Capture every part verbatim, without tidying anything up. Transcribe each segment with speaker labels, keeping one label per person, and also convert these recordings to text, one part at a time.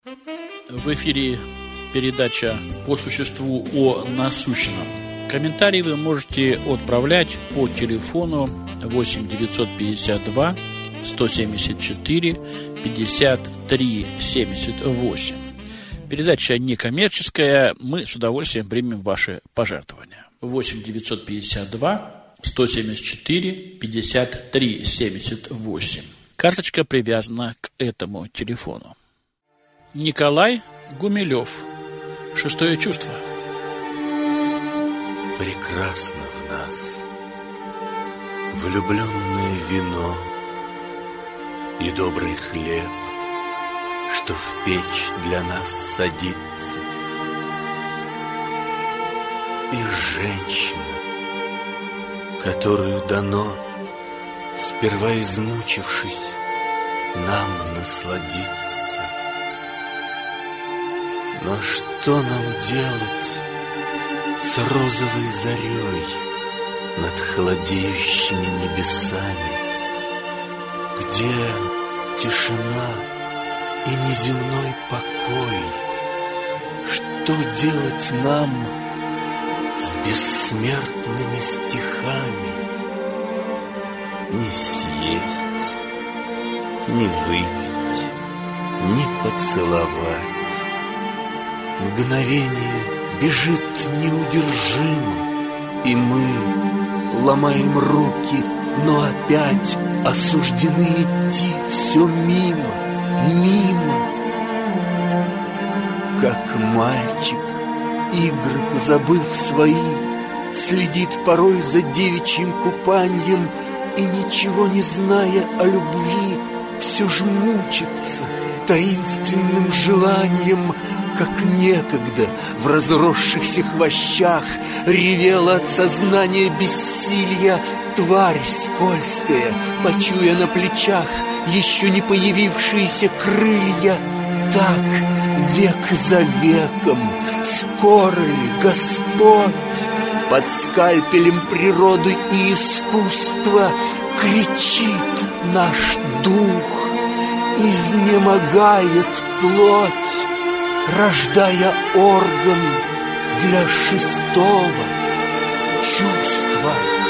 Speaker 1: В эфире передача по существу о насущном. Комментарии вы можете отправлять по телефону восемь девятьсот пятьдесят два сто семьдесят четыре пятьдесят три семьдесят восемь. Передача некоммерческая, мы с удовольствием примем ваши пожертвования. восемь девятьсот пятьдесят два сто семьдесят четыре пятьдесят три семьдесят восемь. Карточка привязана к этому телефону. Николай Гумилев. Шестое чувство.
Speaker 2: Прекрасно в нас влюбленное вино и добрый хлеб, что в печь для нас садится, и женщина, которую дано, сперва измучившись, нам насладиться. Но что нам делать с розовой зарей над холодеющими небесами, где тишина и неземной покой? Что делать нам с бессмертными стихами? Не съесть, не выпить, не поцеловать. Мгновение бежит неудержимо, и мы ломаем руки, но опять осуждены идти все мимо, мимо. Как мальчик, игры позабыв свои, следит порой за девичьим купаньем и, ничего не зная о любви, все ж мучится таинственным желанием, как некогда в разросшихся хвощах ревела от сознания бессилья тварь скользкая, почуя на плечах еще не появившиеся крылья. Так, век за веком, скоро ли Господь под скальпелем природы и искусства кричит наш дух, изнемогает плоть, рождая орган для шестого чувства.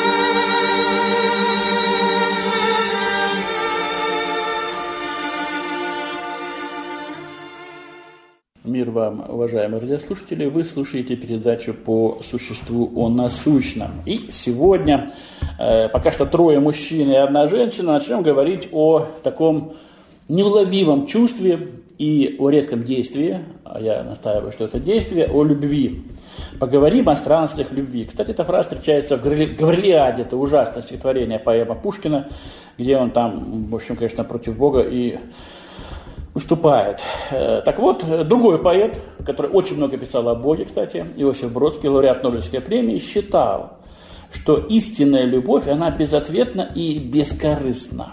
Speaker 1: Мир вам, уважаемые радиослушатели, вы слушаете передачу по существу о насущном. И сегодня, э, пока что трое мужчин и одна женщина, начнем говорить о таком неуловимом чувстве и о редком действии, а я настаиваю, что это действие, о любви. Поговорим о странностях любви. Кстати, эта фраза встречается в «Гаврилиаде», это ужасное стихотворение, поэма Пушкина, где он там, в общем, конечно, против Бога и выступает. Так вот, другой поэт, который очень много писал о Боге, кстати, Иосиф Бродский, лауреат Нобелевской премии, считал, что истинная любовь, она безответна и бескорыстна.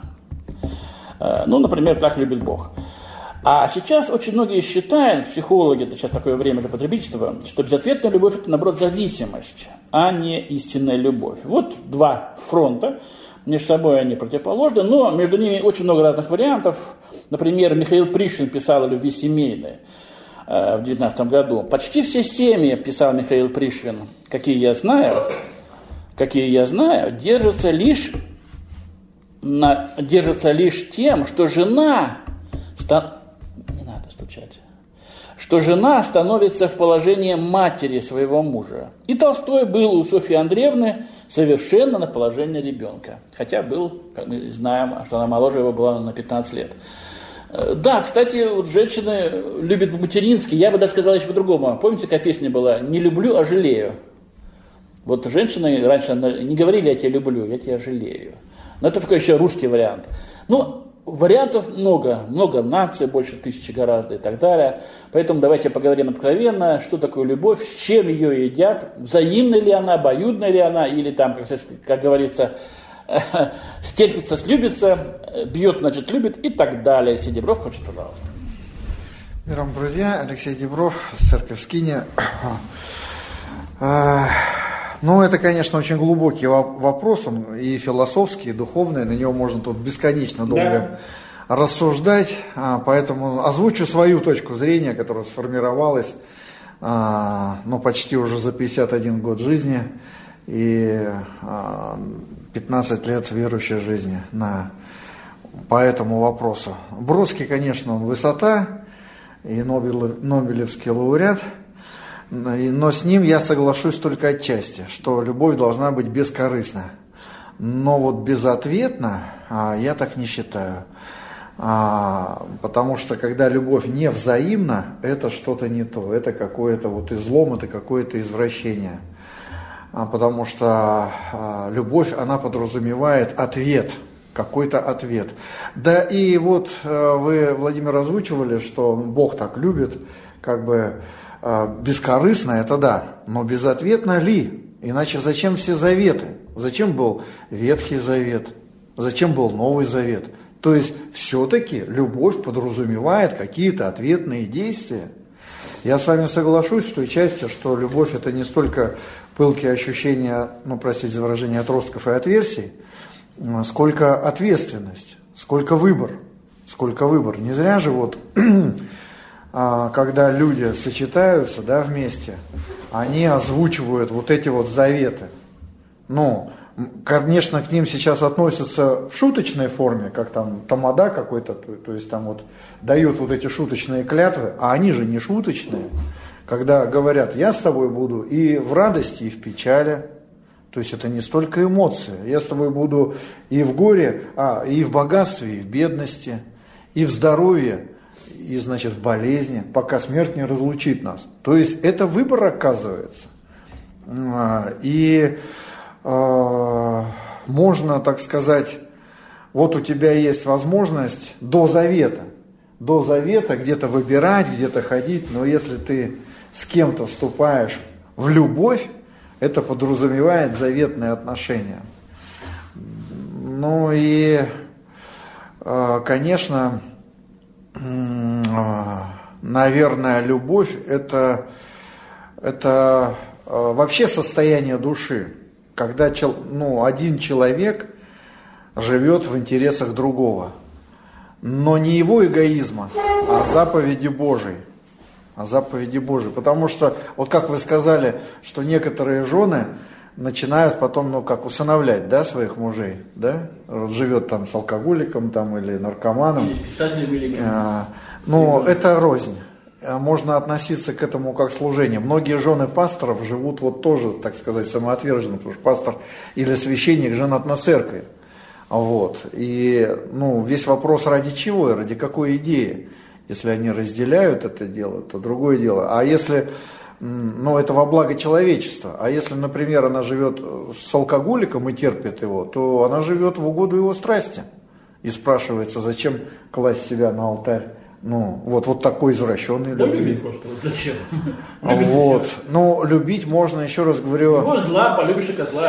Speaker 1: Ну, например, так любит Бог. А сейчас очень многие считают, психологи, это сейчас такое время для потребительства, что безответная любовь – это, наоборот, зависимость, а не истинная любовь. Вот два фронта, между собой они противоположны, но между ними очень много разных вариантов. Например, Михаил Пришвин писал о любви семейной э, в девятнадцатом году. Почти все семьи, писал Михаил Пришвин, какие я знаю, какие я знаю, держатся лишь, на, держатся лишь тем, что жена... Ста... Не надо стучать. Что жена становится в положении матери своего мужа. И Толстой был у Софьи Андреевны совершенно на положении ребенка. Хотя был, как мы знаем, что она моложе его была на пятнадцать лет. Да, кстати, вот женщины любят по-матерински. Я бы даже сказал еще по-другому. Помните, какая песня была? «Не люблю, а жалею». Вот женщины раньше не говорили «я тебя люблю», «я тебя жалею». Но это такой еще русский вариант. Ну, вариантов много, много наций, больше тысячи гораздо и так далее. Поэтому давайте поговорим откровенно, что такое любовь, с чем ее едят, взаимна ли она, обоюдна ли она, или там, как, как говорится, стерпится, слюбится, бьет, значит, любит и так далее. Алексей Дебров хочет, пожалуйста.
Speaker 3: Мир вам, друзья, Алексей Дебров, Церковь Скиния. Ну, это, конечно, очень глубокий вопрос, он и философский, и духовный, на него можно тут бесконечно долго рассуждать, поэтому озвучу свою точку зрения, которая сформировалась ну, почти уже за пятьдесят один год жизни и пятнадцать лет верующей жизни на, по этому вопросу. Бродский, конечно, он высота и Нобелевский лауреат, но с ним я соглашусь только отчасти, что любовь должна быть бескорыстна. Но вот безответно я так не считаю. А, потому что когда любовь не взаимна, это что-то не то, это какое-то вот излом, это какое-то извращение. А, потому что а, любовь, она подразумевает ответ, какой-то ответ. Да и вот а, вы, Владимир, озвучивали, что Бог так любит, как бы а, бескорыстно, это да, но безответно ли? Иначе зачем все заветы? Зачем был Ветхий Завет? Зачем был Новый Завет? То есть все-таки любовь подразумевает какие-то ответные действия. Я с вами соглашусь в той части, что любовь это не столько пылкие ощущения, ну простите за выражение, отростков и отверстий, сколько ответственность, сколько выбор, сколько выбор. Не зря же вот, когда люди сочетаются, да, вместе, они озвучивают вот эти вот заветы. Ну, конечно, к ним сейчас относятся в шуточной форме, как там тамада какой-то, то, то есть там вот дают вот эти шуточные клятвы, а они же не шуточные, когда говорят, я с тобой буду и в радости, и в печали, то есть это не столько эмоции, я с тобой буду и в горе, а, и в богатстве, и в бедности, и в здоровье, и, значит, в болезни, пока смерть не разлучит нас. То есть это выбор, оказывается. И можно, так сказать, вот у тебя есть возможность до завета, до завета где-то выбирать, где-то ходить, но если ты с кем-то вступаешь в любовь, это подразумевает заветные отношения. Ну и, конечно, наверное, любовь это, это вообще состояние души. Когда ну, один человек живет в интересах другого, но не его эгоизма, а заповеди Божьей. А заповеди Божьей. Потому что, вот как вы сказали, что некоторые жены начинают потом, ну, как усыновлять, да, своих мужей, да, живет там с алкоголиком там, или наркоманом.
Speaker 1: Или с писателем великим.
Speaker 3: А, ну, это рознь. Можно относиться к этому как служение. Многие жены пасторов живут вот тоже, так сказать, самоотверженно, потому что пастор или священник женат на церкви. Вот. И ну, весь вопрос ради чего и ради какой идеи. Если они разделяют это дело, то другое дело. А если, ну, это во благо человечества. А если, например, она живет с алкоголиком и терпит его, то она живет в угоду его страсти. И спрашивается, зачем класть себя на алтарь? Ну, вот, вот такой извращенный
Speaker 1: да
Speaker 3: любви.
Speaker 1: Любить просто, вот зачем?
Speaker 3: Вот. Ну, любить можно, еще раз говорю...
Speaker 1: Его зла, полюбишь и козла.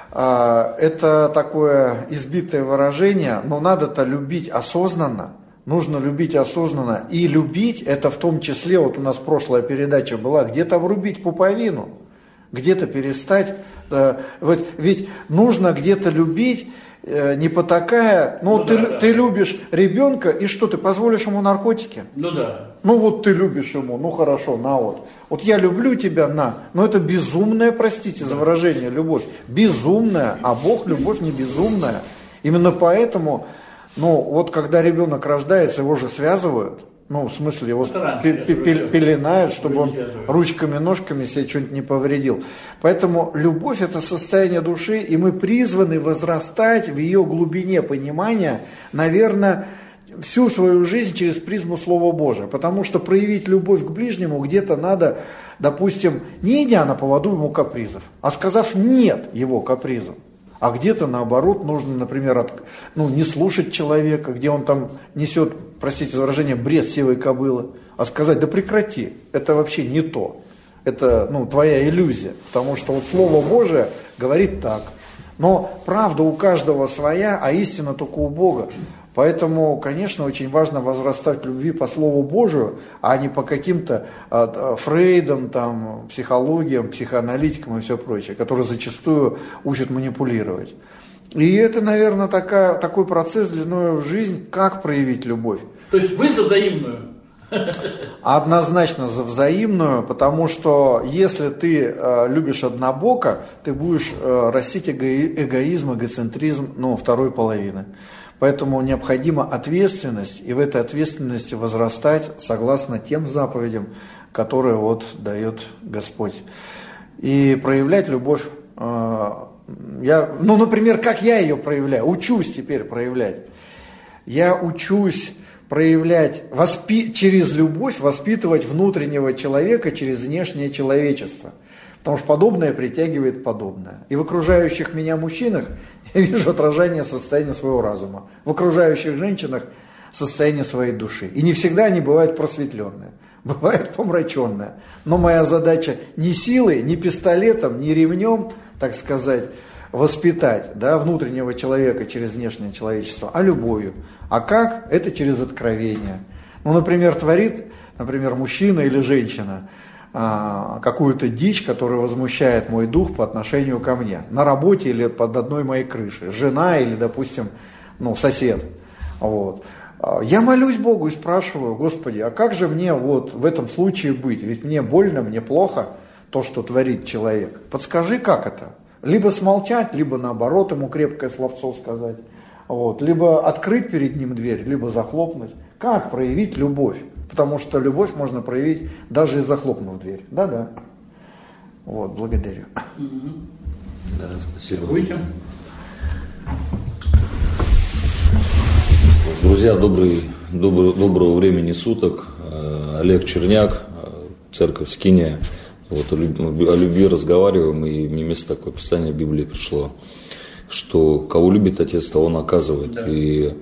Speaker 3: А, это такое избитое выражение, но надо-то любить осознанно. Нужно любить осознанно. И любить, это в том числе, вот у нас прошлая передача была, где-то врубить пуповину, где-то перестать. Да, вот, ведь нужно где-то любить, не потакая, ну, ну ты, да, ты да. любишь ребенка, и что, ты позволишь ему наркотики?
Speaker 1: Ну да.
Speaker 3: Ну вот ты любишь ему, ну хорошо, на вот. Вот я люблю тебя, на. Но это безумная, простите за выражение, любовь. Безумная, а Бог любовь не безумная. Именно поэтому, ну вот когда ребенок рождается, его же связывают. Ну, в смысле, его пеленают, чтобы он ручками, ножками себе что-нибудь не повредил. Поэтому любовь – это состояние души, и мы призваны возрастать в ее глубине понимания, наверное, всю свою жизнь через призму Слова Божия. Потому что проявить любовь к ближнему где-то надо, допустим, не идя на поводу ему капризов, а сказав «нет» его капризам. А где-то, наоборот, нужно, например, от, ну, не слушать человека, где он там несет, простите за выражение, бред сивой кобылы, а сказать, да прекрати, это вообще не то, это ну, твоя иллюзия, потому что вот Слово Божие говорит так. Но правда у каждого своя, а истина только у Бога. Поэтому, конечно, очень важно возрастать в любви по Слову Божию, а не по каким-то а, Фрейдам, там, психологиям, психоаналитикам и все прочее, которые зачастую учат манипулировать. И это, наверное, такая, такой процесс длиной в жизнь, как проявить любовь.
Speaker 1: То есть вы за взаимную?
Speaker 3: Однозначно за взаимную, потому что если ты э, любишь однобоко, ты будешь э, растить эго- эгоизм, эгоцентризм, ну, второй половины. Поэтому необходима ответственность, и в этой ответственности возрастать согласно тем заповедям, которые вот дает Господь. И проявлять любовь, э, я, ну, например, как я ее проявляю, учусь теперь проявлять. Я учусь проявлять, воспи, через любовь воспитывать внутреннего человека через внешнее человечество. Потому что подобное притягивает подобное. И в окружающих меня мужчинах я вижу отражение состояния своего разума. В окружающих женщинах состояние своей души. И не всегда они бывают просветленные, бывают помраченные. Но моя задача не силой, не пистолетом, не ремнем, так сказать, воспитать, да, внутреннего человека через внешнее человечество, а любовью. А как? Это через откровение. Ну, например, творит, например, мужчина или женщина а, какую-то дичь, которая возмущает мой дух по отношению ко мне. На работе или под одной моей крышей. Жена или, допустим, ну, сосед. Вот. Я молюсь Богу и спрашиваю: Господи, а как же мне вот в этом случае быть? Ведь мне больно, мне плохо то, что творит человек. Подскажи, как это? Либо смолчать, либо наоборот ему крепкое словцо сказать. Вот. Либо открыть перед ним дверь, либо захлопнуть. Как проявить любовь? Потому что любовь можно проявить даже и захлопнув дверь. Да-да. Вот, благодарю.
Speaker 4: Да, спасибо.
Speaker 1: Будете?
Speaker 4: Друзья, добрый, добрый, доброго времени суток. Олег Черняк, церковь Скиния. Вот о любви, о любви разговариваем, и мне место такое писание в Библии пришло, что кого любит Отец, того наказывает. Да. И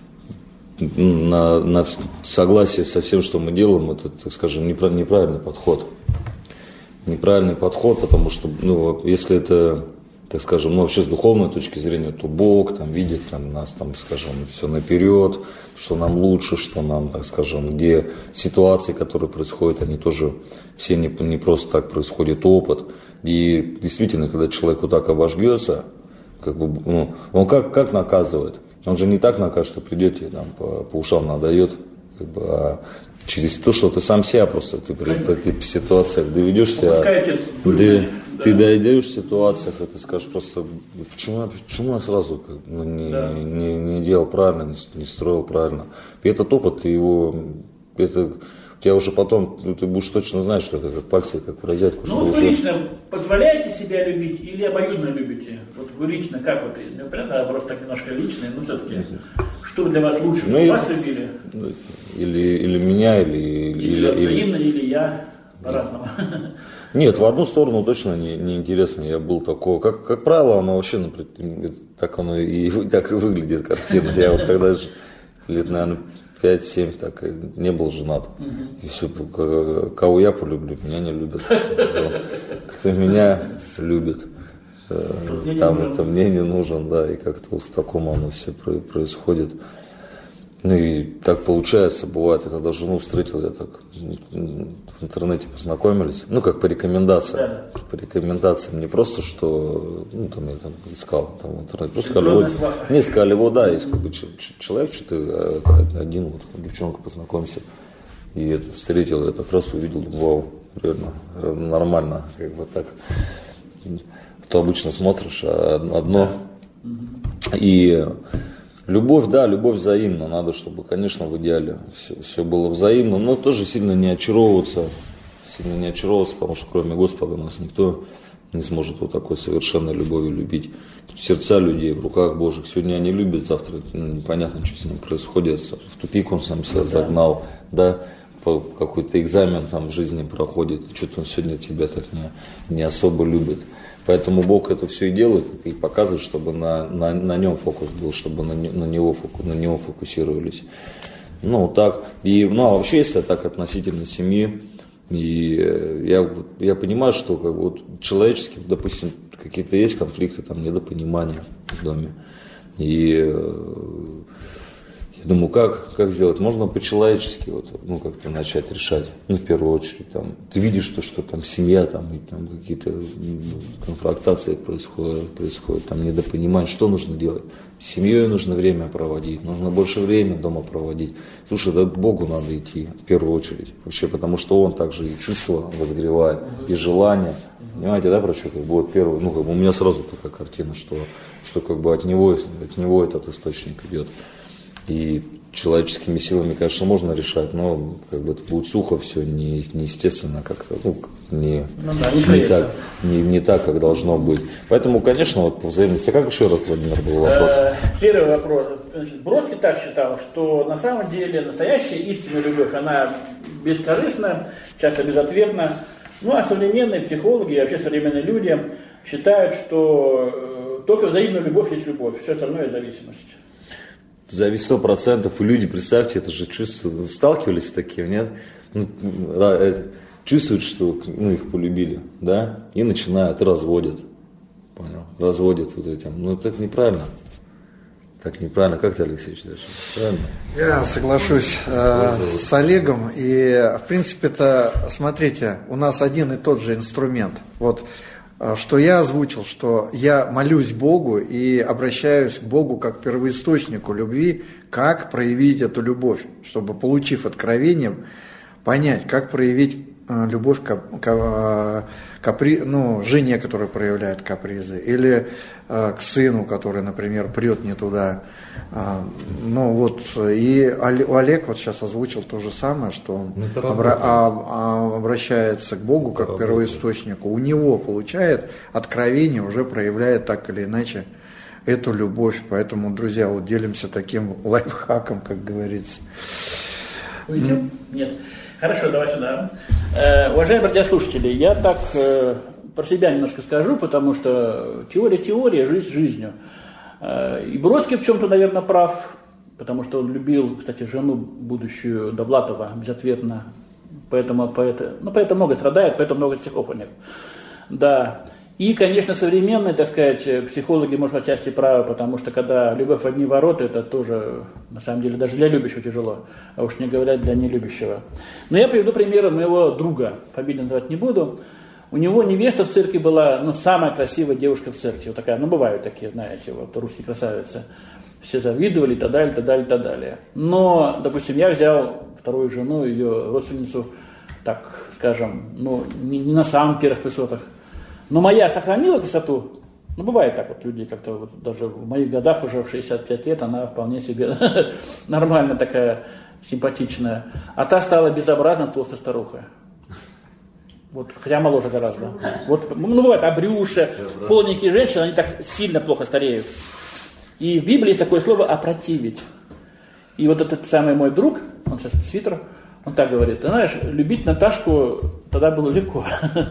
Speaker 4: на, на согласие со всем, что мы делаем, это, так скажем, неправильный подход. Неправильный подход, потому что, ну, если это, так скажем, ну, вообще с духовной точки зрения, то Бог там видит там, нас, там, скажем, все наперед, что нам лучше, что нам, так скажем, где ситуации, которые происходят, они тоже все не, не просто так происходит опыт. И действительно, когда человек вот так обожгется, как бы, ну, он как, как наказывает? Он же не так накажет, что придете, там, по, по ушам надает, как бы, а через то, что ты сам себя просто ты при этих ситуациях доведешься, ты, да. ты дойдешь в ситуациях, и ты скажешь просто, почему, почему я сразу как, ну, не, да. не, не делал правильно, не, не строил правильно. И этот опыт, ты его, это, у тебя уже потом, ну, ты будешь точно знать, что это как пальцы, как в розетку.
Speaker 1: Ну
Speaker 4: что
Speaker 1: вот
Speaker 4: уже...
Speaker 1: вы лично позволяете себя любить или обоюдно любите? Вот вы лично как вот, ну, понятно, вопрос так немножко личный, но все-таки, mm-hmm. что для вас лучше, ну, вас я... любили?
Speaker 4: Или, или меня, или...
Speaker 1: Или,
Speaker 4: или,
Speaker 1: взаимно, или, или я, по-разному.
Speaker 4: Нет, в одну сторону точно не, не интересно. Я был такой, как, как правило, оно вообще, например, так оно и так и выглядит, картина. Я вот когда лет, наверное, пять-семь так не был женат. И все, кого я полюблю, меня не любят. Кто меня любит, там это мне не нужен, да, и как-то вот в таком оно все происходит. Ну и так получается, бывает, я когда жену встретил, я так в интернете познакомились, ну как по рекомендациям, да. по рекомендациям, не просто что, ну там я там искал там в интернете, просто сказали, вот, не сказали, вот да, есть как бы человек, что ты один, вот девчонка, познакомься, и это встретил, я так раз увидел, вау, реально, нормально, как бы так, то обычно смотришь, а одно, и любовь, да, любовь взаимна. Надо, чтобы, конечно, в идеале все, все было взаимно, но тоже сильно не очаровываться, сильно не очаровываться, потому что кроме Господа нас никто не сможет вот такой совершенной любовью любить. Сердца людей в руках Божьих. Сегодня они любят, завтра ну, непонятно, что с ним происходит. В тупик он сам себя загнал, да, по какой-то экзамен там в жизни проходит, что-то он сегодня тебя так не, не особо любит. Поэтому Бог это все и делает, и показывает, чтобы на, на, на нем фокус был, чтобы на, на, него, на него фокусировались. Ну, так. И, ну, а вообще, если так относительно семьи, и я, я понимаю, что как, вот, человечески, допустим, какие-то есть конфликты, там, недопонимания в доме. И Я думаю, как, как сделать? Можно по-человечески вот, ну, как-то начать решать. Ну, в первую очередь, там, ты видишь, что, что там семья, там, и, там какие-то конфронтации происходят, происходят, там недопонимание, что нужно делать. С семьей нужно время проводить, нужно больше времени дома проводить. Слушай, да к Богу надо идти в первую очередь. Вообще, потому что Он также и чувства возгревает, и желания. Понимаете, да, про что? Как бы вот первый, ну, как бы у меня сразу такая картина, что, что как бы от него, от него этот источник идет. И человеческими силами, конечно, можно решать, но как бы это будет сухо все, не, неестественно как-то, ну, не, ну, да, не, не, так, не, не так, как должно быть. Поэтому, конечно, вот по взаимности. А как еще раз, Владимир, был вопрос?
Speaker 1: Первый вопрос. Значит, Бродский так считал, что на самом деле настоящая истинная любовь, она бескорыстна, часто безответна. Ну, а современные психологи и вообще современные люди считают, что только взаимная любовь есть любовь, все остальное зависимость.
Speaker 4: Зависит сто процентов, и люди, представьте, это же чувствуют, сталкивались с таким, нет? Ну, чувствуют, что ну, их полюбили, да, и начинают, и разводят, понял, разводят вот этим, ну, так неправильно, так неправильно, как ты, Алексей, считаешь, правильно?
Speaker 3: Я соглашусь э, с Олегом, и, в принципе-то, смотрите, у нас один и тот же инструмент, вот, что я озвучил, что я молюсь Богу и обращаюсь к Богу как к первоисточнику любви, как проявить эту любовь, чтобы, получив откровение, понять, как проявить любовь к, к капри, ну, жене, которая проявляет капризы, или э, к сыну, который, например, прет не туда. А, ну вот, и Олег вот сейчас озвучил то же самое, что он обра- а, а, обращается к Богу как к первоисточнику. У него получает откровение, уже проявляет так или иначе эту любовь. Поэтому, друзья, вот делимся таким лайфхаком, как говорится.
Speaker 1: Уйдем? Нет. Хорошо, давай сюда. Э, уважаемые радиослушатели, я так э, про себя немножко скажу, потому что теория теория, жизнь жизнью. Э, и Бродский в чем-то, наверное, прав, потому что он любил, кстати, жену будущую Довлатова безответно, поэтому, поэтому, ну, поэтому много страдает, поэтому много стихов у них. Да. И, конечно, современные, так сказать, психологи, может, отчасти правы, потому что когда любовь в одни ворота, это тоже, на самом деле, даже для любящего тяжело, а уж не говоря для нелюбящего. Но я приведу пример моего друга, фамилию называть не буду. У него невеста в церкви была, ну, самая красивая девушка в церкви, вот такая, ну, бывают такие, знаете, вот, русские красавицы. Все завидовали и так далее, и так далее, и так далее. Но, допустим, я взял вторую жену, ее родственницу, так скажем, ну, не, не на самых первых высотах. Но моя сохранила красоту. Ну, бывает так вот, люди как-то, вот, даже в моих годах, уже в шестьдесят пять лет, она вполне себе нормально такая, симпатичная. А та стала безобразно толстой старухой. Вот, хотя моложе гораздо. Вот, ну, бывает, обрюши, полненькие женщины, они так сильно плохо стареют. И в Библии есть такое слово «опротивить». И вот этот самый мой друг, он сейчас пресвитер, он так говорит: ты знаешь, любить Наташку тогда было легко.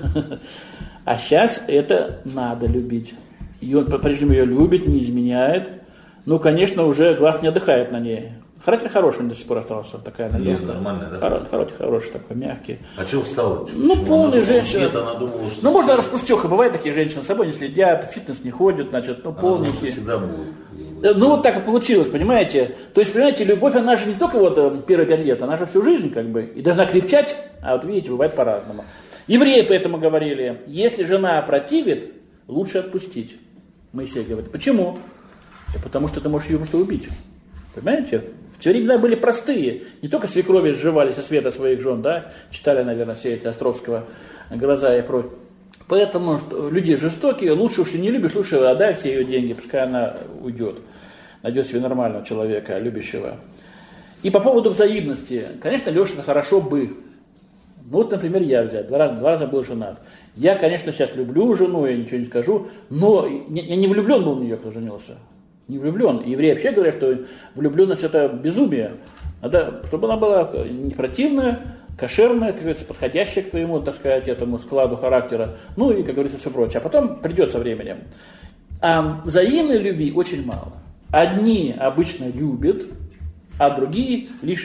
Speaker 1: А сейчас это надо любить. И он по-прежнему ее любит, не изменяет. Ну, конечно, уже глаз не отдыхает на ней. Характер хороший до сих пор остался, такая надежда.
Speaker 4: Нормально, да?
Speaker 1: Хоро- хороший, хороший, такой мягкий.
Speaker 4: А что встала?
Speaker 1: Ну, полная женщина.
Speaker 4: Нет, она думала, что...
Speaker 1: Ну, можно распустеха. Бывают такие женщины, с собой не следят, в фитнес не ходят, значит, ну, полненькие.
Speaker 4: Всегда будут.
Speaker 1: Ну, вот так и получилось, понимаете? То есть, понимаете, любовь, она же не только вот первые пять лет, она же всю жизнь, как бы, и должна крепчать, а вот видите, бывает по-разному. Евреи поэтому говорили: если жена противит, лучше отпустить. Моисей говорит: почему? Да потому что ты можешь ее просто убить. Понимаете? В те времена были простые. Не только свекрови сживали со света своих жен, да, читали, наверное, все эти Островского «Гроза» и прочее. Поэтому люди жестокие, лучше уж и не любишь, лучше отдай все ее деньги, пускай она уйдет. Найдет себе нормального человека, любящего. И по поводу взаимности. Конечно, Леша, хорошо бы. Ну вот, например, я взять, два раза, два раза был женат. Я, конечно, сейчас люблю жену, я ничего не скажу, но я не влюблен был в нее, кто женился. Не влюблен. Евреи вообще говорят, что влюбленность — это безумие. Надо, чтобы она была не противная, кошерная, как говорится, подходящая к твоему, так сказать, этому складу характера. Ну и, как говорится, все прочее. А потом придет со временем. А взаимной любви очень мало. Одни обычно любят, а другие лишь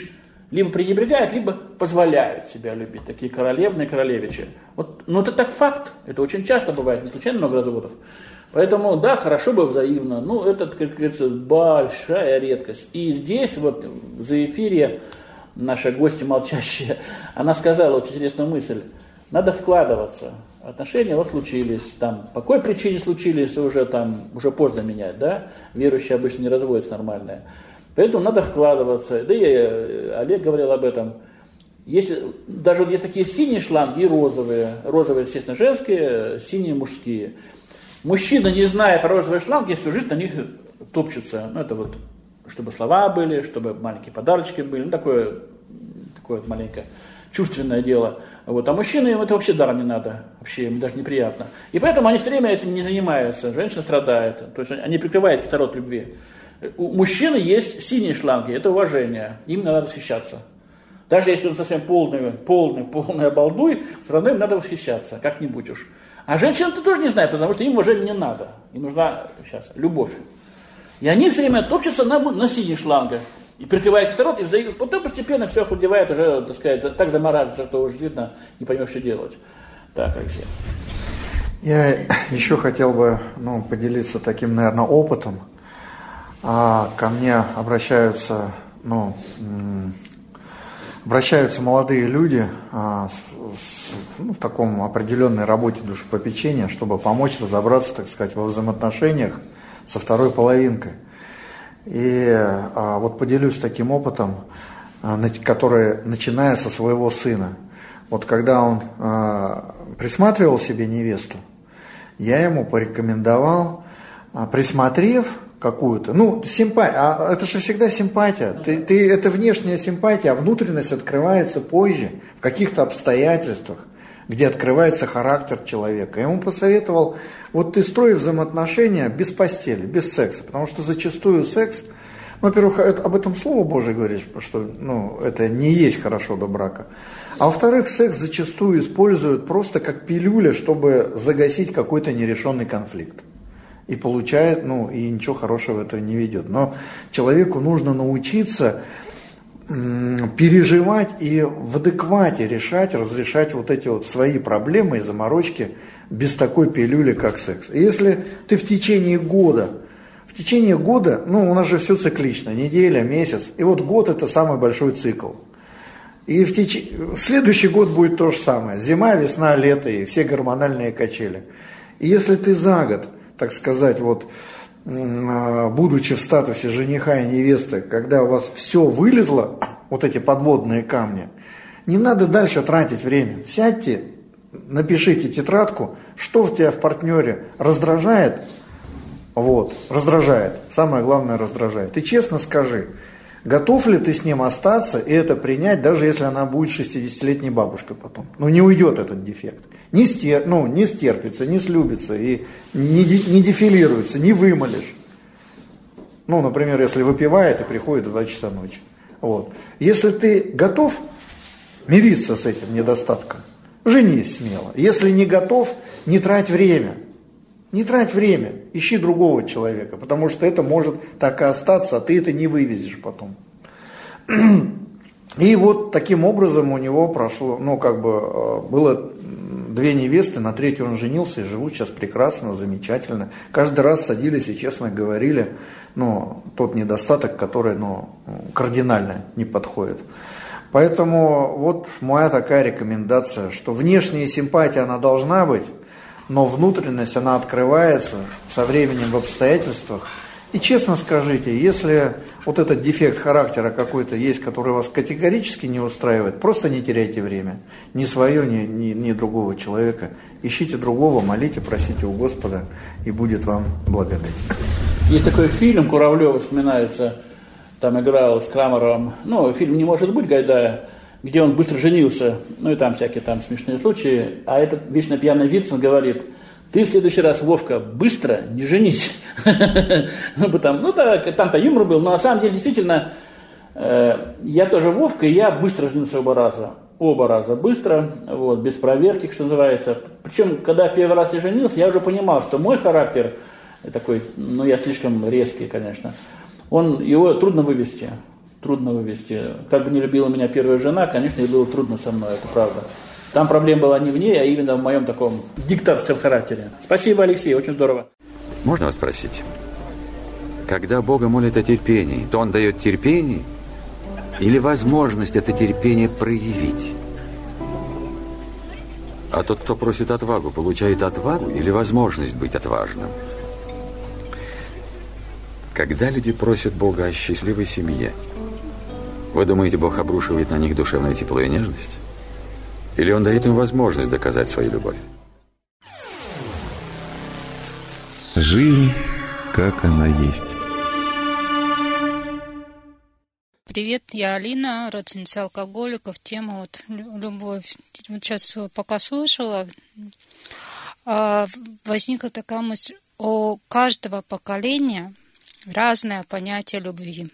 Speaker 1: Либо пренебрегают, либо позволяют себя любить. Такие королевные королевичи. Вот, ну это так факт. Это очень часто бывает, не случайно много разводов. Поэтому, да, хорошо бы взаимно. Ну, это, как говорится, большая редкость. И здесь, вот, за эфире, наша гостья молчащая, она сказала очень интересную мысль. Надо вкладываться. Отношения вот случились, там, по какой причине случились, уже там, уже поздно менять, да? Верующие обычно не разводятся нормально. Поэтому надо вкладываться. Да и Олег говорил об этом. Есть, даже вот есть такие синие шланги и розовые. Розовые, естественно, женские, синие мужские. Мужчина, не зная про розовые шланги, всю жизнь на них топчется. Ну, это вот, чтобы слова были, чтобы маленькие подарочки были. Ну, такое, такое вот маленькое чувственное дело. Вот. А мужчинам им это вообще даром не надо. Вообще им даже неприятно. И поэтому они все время этим не занимаются. Женщина страдает. То есть они прикрывают кислород любви. У мужчины есть синие шланги, это уважение, им надо восхищаться. Даже если он совсем полный, полный, полный обалдуй, все равно им надо восхищаться, как-нибудь уж. А женщинам-то тоже не знают, потому что им уважение не надо, им нужна сейчас любовь. И они все время топчутся на, на синих шлангах, и прикрывают кислород, и вза... потом постепенно все охладевает, уже, так сказать, так замораживается, что уже видно, не поймешь, что делать. Так, Алексей.
Speaker 3: Я еще хотел бы ну, поделиться таким, наверное, опытом. А ко мне обращаются, ну, обращаются молодые люди а, с, с, ну, в таком определенной работе душепопечения, чтобы помочь разобраться, так сказать, во взаимоотношениях со второй половинкой. И а, вот поделюсь таким опытом, а, который, начиная со своего сына. Вот когда он а, присматривал себе невесту, я ему порекомендовал, а, присмотрев какую-то, ну, симпатия, а это же всегда симпатия, ты, ты, это внешняя симпатия, а внутренность открывается позже, в каких-то обстоятельствах, где открывается характер человека. Я ему посоветовал, вот ты строй взаимоотношения без постели, без секса, потому что зачастую секс, ну, во-первых, это, об этом Слово Божие говорит, что ну, это не есть хорошо до брака, а во-вторых, секс зачастую используют просто как пилюля, чтобы загасить какой-то нерешенный конфликт. И получает, ну, и ничего хорошего этого не ведет. Но человеку нужно научиться м, переживать и в адеквате решать, разрешать вот эти вот свои проблемы и заморочки без такой пилюли, как секс. И если ты в течение года, в течение года, ну, у нас же все циклично, неделя, месяц, и вот год это самый большой цикл. И в, теч... в следующий год будет то же самое. Зима, весна, лето и все гормональные качели. И если ты за год, так сказать, вот, будучи в статусе жениха и невесты, когда у вас все вылезло, вот эти подводные камни, не надо дальше тратить время. Сядьте, напишите тетрадку, что в тебя в партнере раздражает, вот, раздражает, самое главное раздражает. И честно скажи, готов ли ты с ним остаться и это принять, даже если она будет шестидесятилетней бабушкой потом. Ну, не уйдет этот дефект. Не, стер, ну, не стерпится, не слюбится, и не, не дефилируется, не вымолишь. Ну, например, если выпивает и приходит в два часа ночи. Вот. Если ты готов мириться с этим недостатком, женись смело. Если не готов, не трать время. Не трать время, ищи другого человека, потому что это может так и остаться, а ты это не вывезешь потом. И вот таким образом у него прошло, ну как бы было две невесты, на третью он женился и живут сейчас прекрасно, замечательно. Каждый раз садились и честно говорили, ну, тот недостаток, который, ну, кардинально не подходит. Поэтому вот моя такая рекомендация, что внешняя симпатия, она должна быть, но внутренность, она открывается со временем в обстоятельствах. И честно скажите, если вот этот дефект характера какой-то есть, который вас категорически не устраивает, просто не теряйте время. Ни свое, ни, ни, ни другого человека. Ищите другого, молите, просите у Господа, и будет вам благодать.
Speaker 1: Есть такой фильм, Куравлев вспоминается, там играл с Крамаровым, ну, фильм «Не может быть» Гайдая, где он быстро женился, ну и там всякие там смешные случаи, а этот вечно пьяный Вицин говорит: ты в следующий раз, Вовка, быстро не женись. Ну, потому, ну да, там-то юмор был, но на самом деле действительно, э, я тоже Вовка, и я быстро женился оба раза. Оба раза быстро, вот, без проверки, что называется. Причем, когда первый раз я женился, я уже понимал, что мой характер такой, ну я слишком резкий, конечно, он, его трудно вывести. Трудно вывести. Как бы не любила меня первая жена, конечно, ей было трудно со мной, это правда. Там проблема была не в ней, а именно в моем таком диктаторском характере. Спасибо, Алексей, очень здорово.
Speaker 5: Можно вас спросить? Когда Бога молят о терпении, то Он дает терпение или возможность это терпение проявить? А тот, кто просит отвагу, получает отвагу или возможность быть отважным? Когда люди просят Бога о счастливой семье, вы думаете, Бог обрушивает на них душевное тепло и нежность? Или Он дает им возможность доказать свою любовь?
Speaker 6: Жизнь, как она есть.
Speaker 7: Привет, я Алина, родственница алкоголиков. Тема вот любовь. Вот сейчас пока слушала, возникла такая мысль: у каждого поколения разное понятие любви.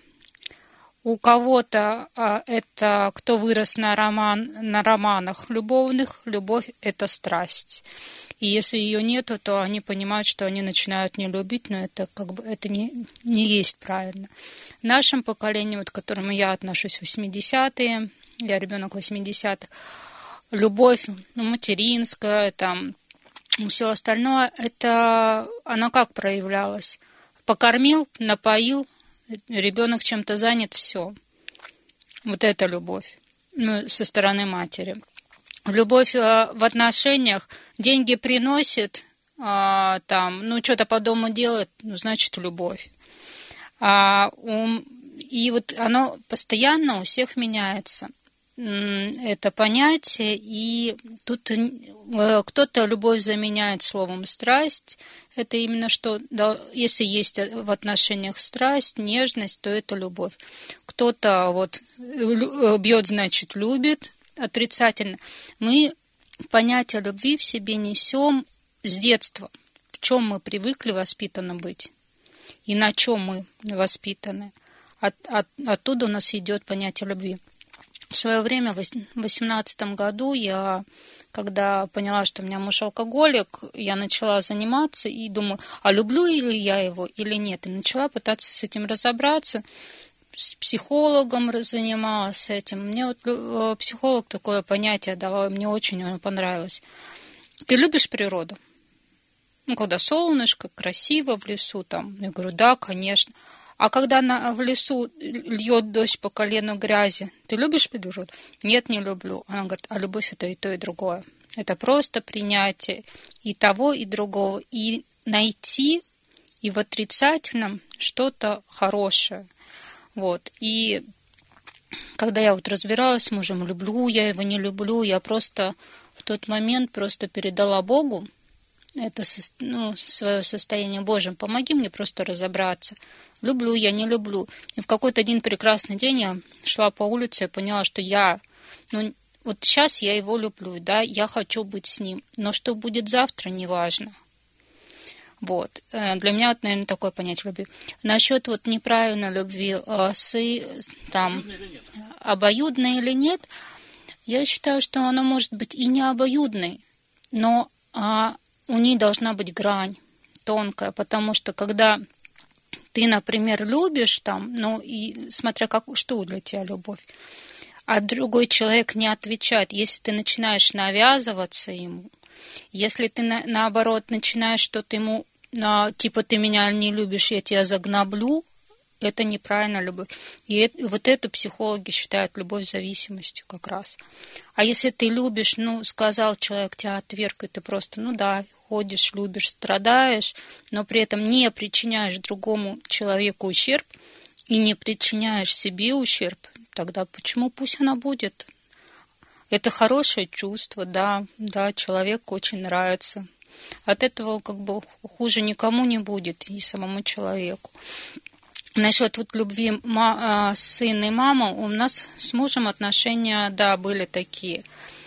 Speaker 7: У кого-то а, это кто вырос на, роман, на романах любовных, любовь – это страсть. И если ее нету, то они понимают, что они начинают не любить, но это как бы это не, не есть правильно. В нашем поколении, вот, к которому я отношусь, восьмидесятые, я ребенок восьмидесятых, любовь ну, материнская, там, все остальное, это оно как проявлялось? Покормил, напоил, ребенок чем-то занят, все. Вот это любовь, ну, со стороны матери. Любовь в отношениях, деньги приносит, а, там, ну, что-то по дому делает, ну, значит, любовь. А, um, и вот оно постоянно у всех меняется. Это понятие, и тут кто-то любовь заменяет словом страсть. Это именно что, да, если есть в отношениях страсть, нежность, то это любовь. Кто-то вот бьет, значит, любит, отрицательно. Мы понятие любви в себе несем с детства, в чем мы привыкли воспитаны быть и на чем мы воспитаны. От, от, оттуда у нас идет понятие любви. В свое время, в две тысячи восемнадцатом году, я, когда поняла, что у меня муж алкоголик, я начала заниматься и думаю, а люблю ли я его или нет. И начала пытаться с этим разобраться. С психологом занималась этим. Мне вот психолог такое понятие дала, мне очень понравилось. Ты любишь природу? Ну, когда солнышко, красиво в лесу, там, я говорю, да, конечно. А когда на, в лесу льет дождь по колену грязи, ты любишь природу? Нет, не люблю. Она говорит, а любовь это и то, и другое. Это просто принятие и того, и другого. И найти и в отрицательном что-то хорошее. Вот. И когда я вот разбиралась с мужем, люблю я его, не люблю, я просто в тот момент просто передала Богу это, ну, свое состояние. Боже, помоги мне просто разобраться. Люблю я, не люблю. И в какой-то один прекрасный день я шла по улице и поняла, что я, ну, вот сейчас я его люблю, да, я хочу быть с ним. Но что будет завтра, неважно. Вот. Для меня, вот, наверное, такое понятие любви. Насчет вот неправильной любви, с, там, обоюдной или нет, я считаю, что она может быть и не обоюдной, но а, у ней должна быть грань тонкая, потому что когда ты, например, любишь там, ну и смотря как, что для тебя любовь, а другой человек не отвечает, если ты начинаешь навязываться ему, если ты на, наоборот начинаешь что-то ему, а, типа ты меня не любишь, я тебя загноблю, это неправильно любовь. И это, вот это психологи считают любовь зависимостью как раз. А если ты любишь, ну, сказал человек, тебя отверг, и ты просто, ну да, ходишь, любишь, страдаешь, но при этом не причиняешь другому человеку ущерб и не причиняешь себе ущерб, тогда почему пусть она будет? Это хорошее чувство, да, да, человеку очень нравится. От этого как бы хуже никому не будет, и самому человеку. Насчет вот любви ма, сын и мама, у нас с мужем отношения, да, были такие.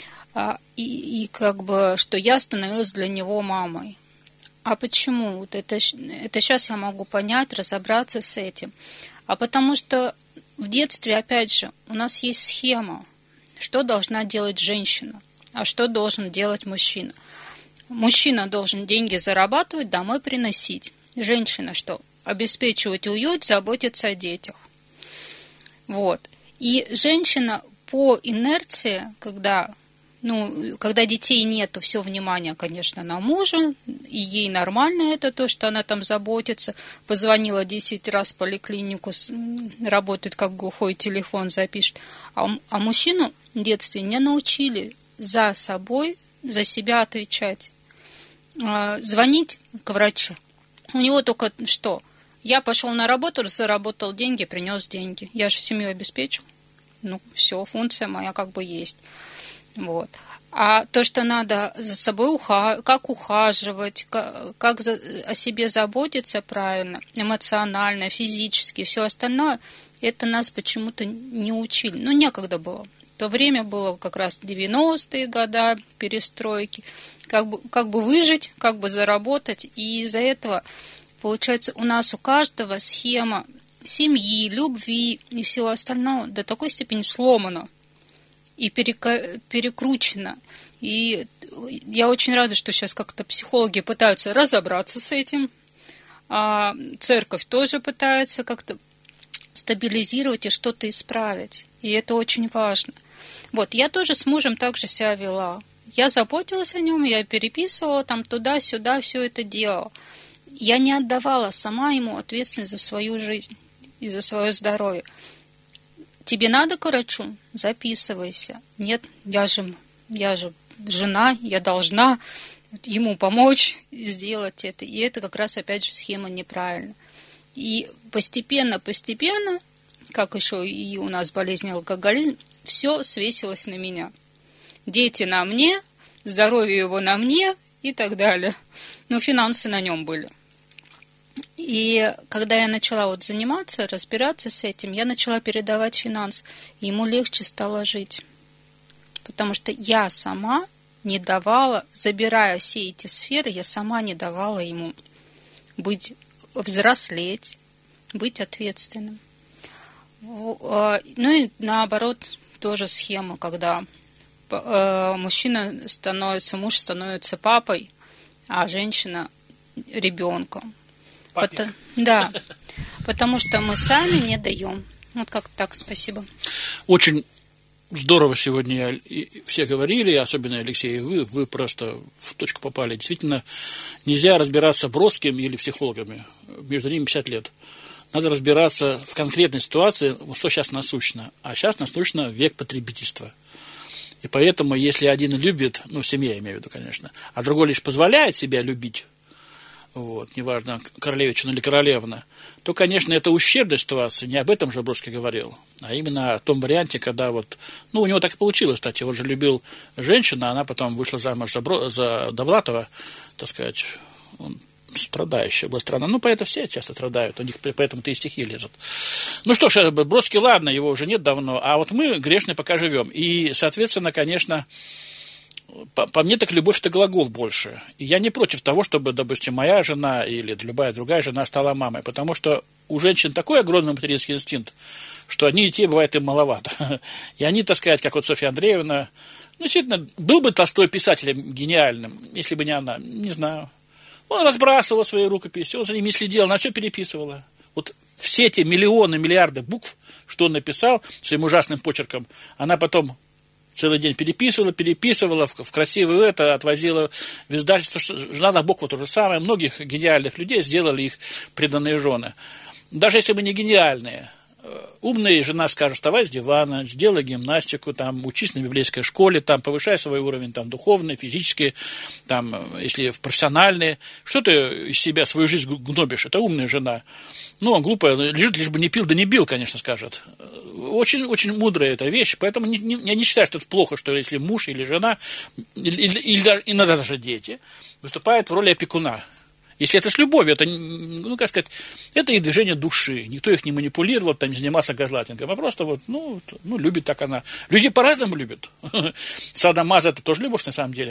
Speaker 7: И, и как бы, что я становилась для него мамой. А почему? Вот это, это сейчас я могу понять, разобраться с этим. А потому что в детстве, опять же, у нас есть схема, что должна делать женщина, а что должен делать мужчина. Мужчина должен деньги зарабатывать, домой приносить. Женщина что? Обеспечивать уют, заботиться о детях. Вот. И женщина по инерции, когда, ну, когда детей нет, то все внимание, конечно, на мужа, и ей нормально это, то, что она там заботится. Позвонила десять раз в поликлинику, работает как глухой телефон, запишет. А, а мужчину в детстве не научили за собой, за себя отвечать. Звонить к врачу. У него только что? Я пошел на работу, заработал деньги, принес деньги. Я же семью обеспечил. Ну, все, функция моя как бы есть. Вот. А то, что надо за собой ухаживать, как ухаживать, как, как за, о себе заботиться правильно, эмоционально, физически, все остальное, это нас почему-то не учили. Ну, некогда было. То время было как раз девяностые годы, перестройки. Как бы, как бы выжить, как бы заработать. И из-за этого, получается, у нас у каждого схема семьи, любви и всего остального до такой степени сломана и перека- перекручена. И я очень рада, что сейчас как-то психологи пытаются разобраться с этим. А церковь тоже пытается как-то стабилизировать и что-то исправить. И это очень важно. Вот, я тоже с мужем так же себя вела. Я заботилась о нем, я переписывала там туда-сюда, все это делала. Я не отдавала сама ему ответственность за свою жизнь и за свое здоровье. Тебе надо к врачу? Записывайся. Нет, я же, я же жена, я должна ему помочь сделать это. И это как раз, опять же, схема неправильная. И постепенно, постепенно, как еще и у нас болезнь алкоголизм, все свесилось на меня. Дети на мне, здоровье его на мне и так далее. Ну, финансы на нем были. И когда я начала вот заниматься, разбираться с этим, я начала передавать финансы. И ему легче стало жить. Потому что я сама не давала, забирая все эти сферы, я сама не давала ему быть, взрослеть, быть ответственным. Ну и наоборот, тоже схема, когда мужчина становится, муж становится папой, а женщина ребенком. Потому, да, потому что мы сами не даем. Вот как так, спасибо.
Speaker 1: Очень здорово сегодня все говорили, особенно Алексей, вы, вы просто в точку попали. Действительно, нельзя разбираться броским или психологами. Между ними пятьдесят лет. Надо разбираться в конкретной ситуации, что сейчас насущно. А сейчас насущно век потребительства. И поэтому, если один любит, ну, семья, я имею в виду, конечно, а другой лишь позволяет себя любить, вот, неважно, королевична или королевна, то, конечно, это ущербная ситуация. Не об этом же Бродский говорил, а именно о том варианте, когда вот, ну, у него так и получилось, кстати, он же любил женщину, а она потом вышла замуж за, Бро, за Довлатова, так сказать, он страдающая была страна. Ну, поэтому все часто страдают, у них поэтому-то и стихи лезут. Ну что ж, Бродский, ладно, его уже нет давно, а вот мы грешные пока живем. И, соответственно, конечно, по, по мне так любовь – это глагол больше. И я не против того, чтобы, допустим, моя жена или любая другая жена стала мамой, потому что у женщин такой огромный материнский инстинкт, что они детей бывает им маловато. И они, так сказать, как вот Софья Андреевна, ну, действительно, был бы Толстой писателем гениальным, если бы не она, не знаю. Он разбрасывал свои рукописи, он за ними следил, она все переписывала. Вот все эти миллионы, миллиарды букв, что он написал своим ужасным почерком, она потом целый день переписывала, переписывала, в, в красивое это, отвозила в издательство. Жена Набокова то же самое. Многих гениальных людей сделали их преданные жены. Даже если бы не гениальные. Умная жена скажет: вставай с дивана, сделай гимнастику, там, учись на библейской школе, там, повышай свой уровень там, духовный, физический, там, если в профессиональный. Что ты из себя свою жизнь гнобишь? Это умная жена. Ну, он глупая, лежит, лишь бы не пил, да не бил, конечно, скажет. Очень, очень мудрая эта вещь, поэтому не, не, я не считаю, что это плохо, что если муж или жена, или, или, или иногда даже дети, выступают в роли опекуна. Если это с любовью, это, ну, как сказать, это и движение души. Никто их не манипулировал, там, не занимался газлайтингом, а просто вот, ну, ну, любит так она. Люди по-разному любят. Садомаза – это тоже любовь, на самом деле.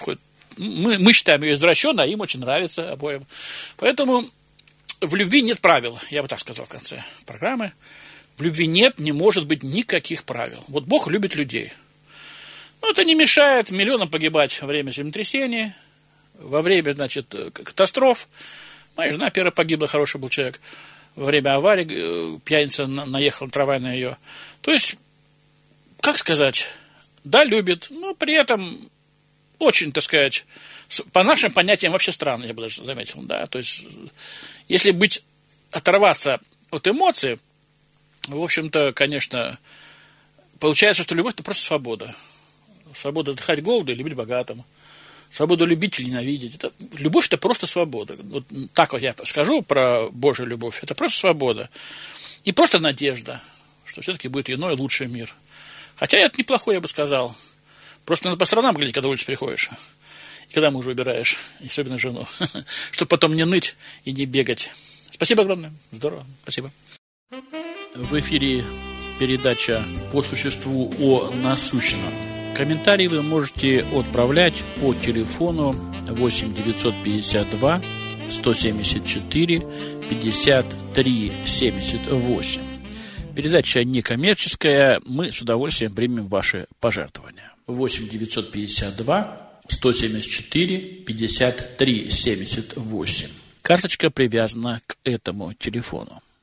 Speaker 1: Мы, мы считаем ее извращенной, а им очень нравится обоим. Поэтому в любви нет правил, я бы так сказал в конце программы. В любви нет, не может быть никаких правил. Вот Бог любит людей. Ну, это не мешает миллионам погибать во время землетрясений, во время, значит, катастроф. Моя жена первая погибла, хороший был человек. во время аварии пьяница наехал трамвай на ее. То есть, как сказать, да, любит, но при этом очень, так сказать, по нашим понятиям вообще странно, я бы даже заметил, да, то есть, если быть, оторваться от эмоций, в общем-то, конечно, получается, что любовь – это просто свобода. Свобода отдыхать голоду и любить богатым. Свобода любить или ненавидеть. Это, любовь – это просто свобода. Вот так вот я скажу про Божью любовь. Это просто свобода. И просто надежда, что все-таки будет иной, лучший мир. Хотя это неплохой, я бы сказал. Просто надо по сторонам глядеть, когда в улицу приходишь. И когда мужа выбираешь, особенно жену. Чтобы потом не ныть и не бегать. Спасибо огромное. Здорово. Спасибо. В эфире передача по существу о насущном. Комментарии вы можете отправлять по телефону восемь девятьсот пятьдесят два сто семьдесят четыре пятьдесят три семьдесят восемь. Передача некоммерческая, мы с удовольствием примем ваши пожертвования. восемь девятьсот пятьдесят два сто семьдесят четыре пятьдесят три семьдесят восемь. Карточка привязана к этому телефону.